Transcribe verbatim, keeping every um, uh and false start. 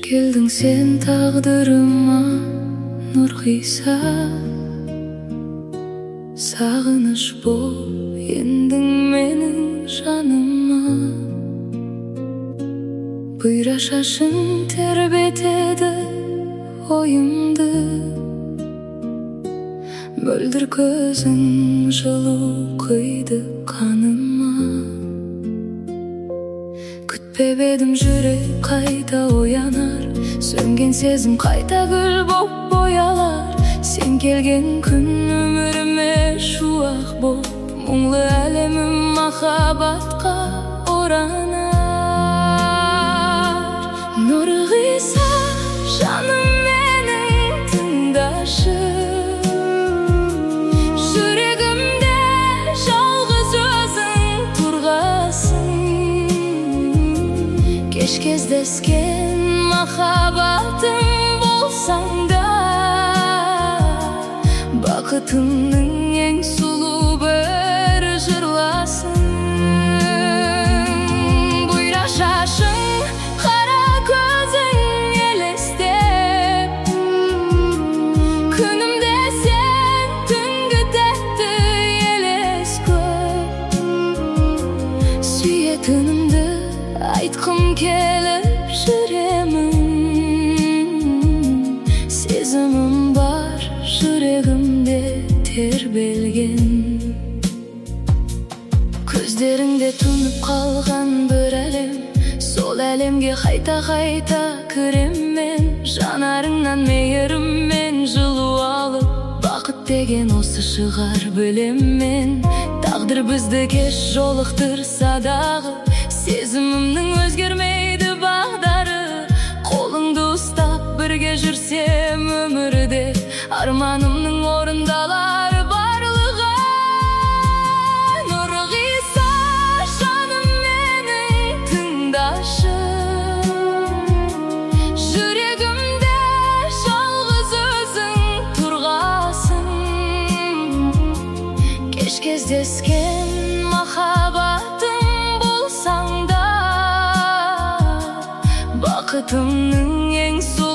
Келдің сен тағдырыма нұр қиса, сағыныш бол ендің менің жаныма. Бұйра шашың тербетеді ойымды, мөлдір көзің жылу құйды қаныма. Күтпеп едім жүрек қайта оянар, сөнген сезім қайта гүл боп боялар. Сен келген күн өміріме шуақ боп, мұңлы әлемім махаббатқа оранар. Нұр қиса жаным менің тыңдашы, жүрегімде жалғыз өзің тұрғасың. Кеш кездескен махаббатым болсаң да, бақытымның ең сұлу бір жырласын. Бұйра шашың, қара көзің елестеп, күнімде сен түнгі тәтті елес көп. Сүйетінімді айтқым келіп жүремін, сезімім бар жүрегімде тербелген. Көздеріңде тұнып қалған бір әлем, сол әлемге қайта-қайта кірем мен. Жанарыңнан мейірім мен жылу алып, бақыт деген осы шығар білем мен. Тағдыр бізді кеш жолықтырса дағы, сезімімнің өзгермейді бағдары. Қолыңды ұстап бірге жүрсем өмірде, арманымның орындалар барлығы. Нұр қиса жаным менің тыңдашы, жүрегімде жалғыз өзің тұрғасың. Кеш кездескен махаббатым болсаң да, бақытымның ең сұлу